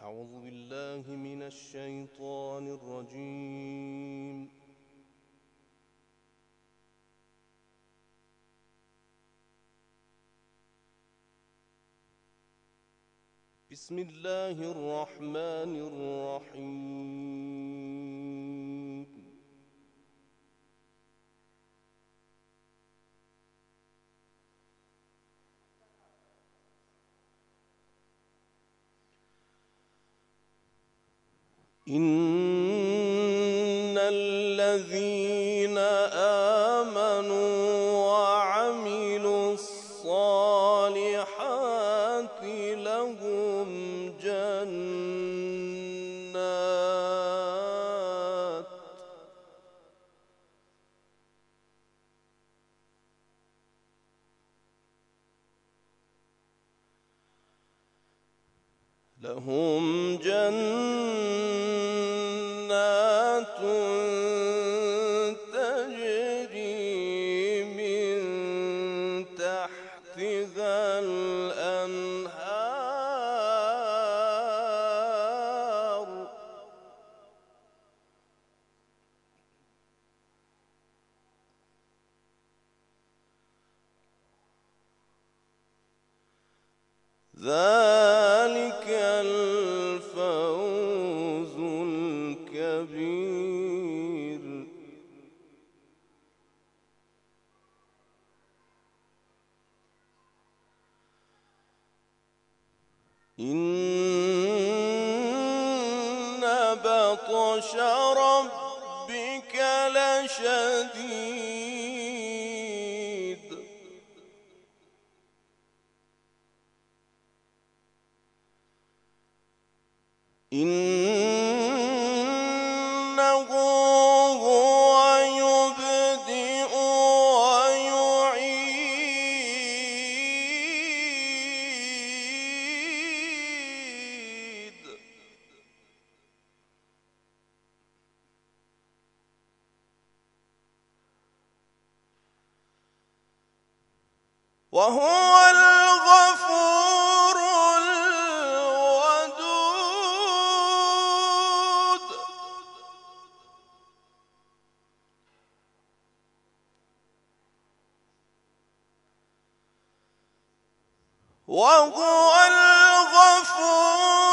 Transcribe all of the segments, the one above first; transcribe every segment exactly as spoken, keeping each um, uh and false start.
أعوذ بالله من الشيطان الرجيم. بسم الله الرحمن الرحيم. إن الذين آمنوا وعملوا الصالحات لهم جنات لهم جنات تجري من تحتها الأنهار ذلك الفوز الكبير. إن بطش ربك لشديد إنه هو يبدئ ويعيد وهو الغفور الودود. وهو الغفور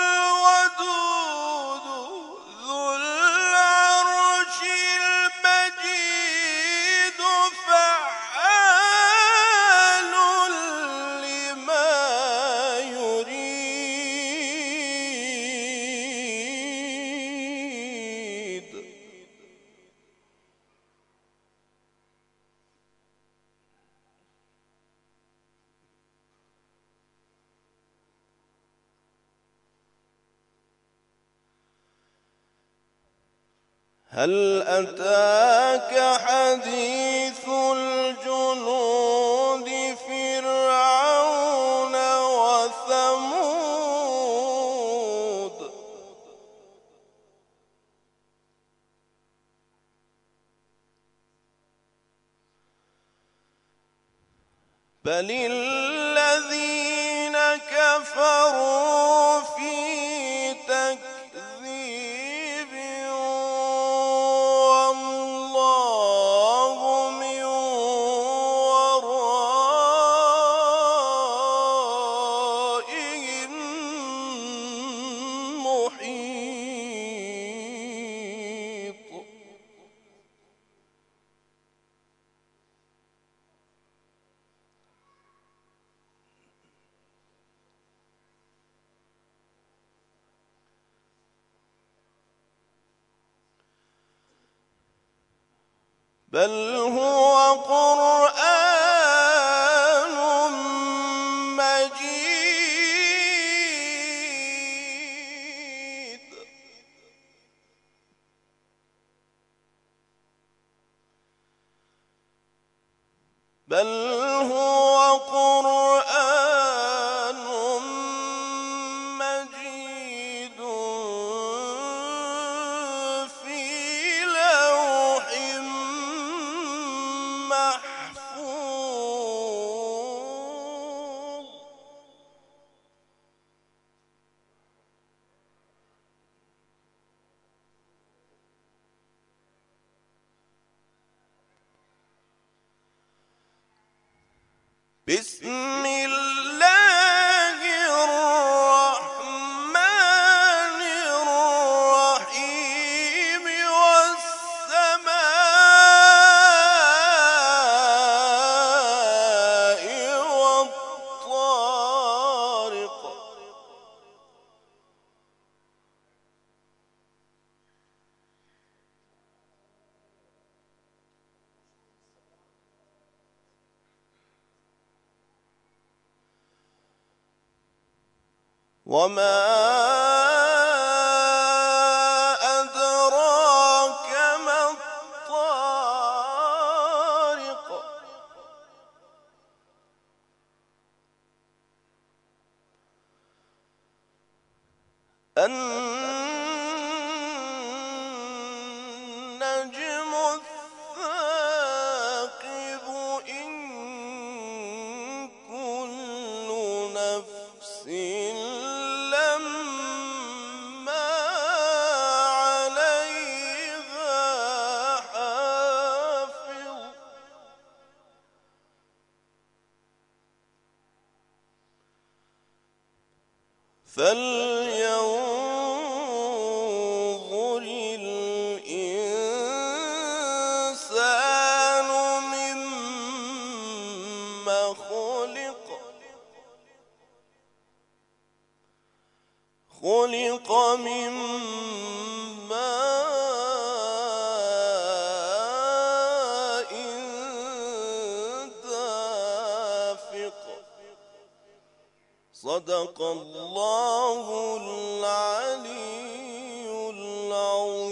الودود ذو العرش المجيد فعال لما يريد. هل أتاك حديث الجنود فرعون وثمود بل الذين كفروا في تكذيب والله من ورائهم محيط. بل هو قرآن مجيد بل هو قرآن مجيد في لوح محفوظ. بسم الله الرحمن الرحيم والسماء والطارق وما أدراك ما الطارق النجم الثاقب إن كل نفس لما عليها حافظ فلينظر الإنسان مما خلق خلق من ماء دافق صدق الله العلي العظيم.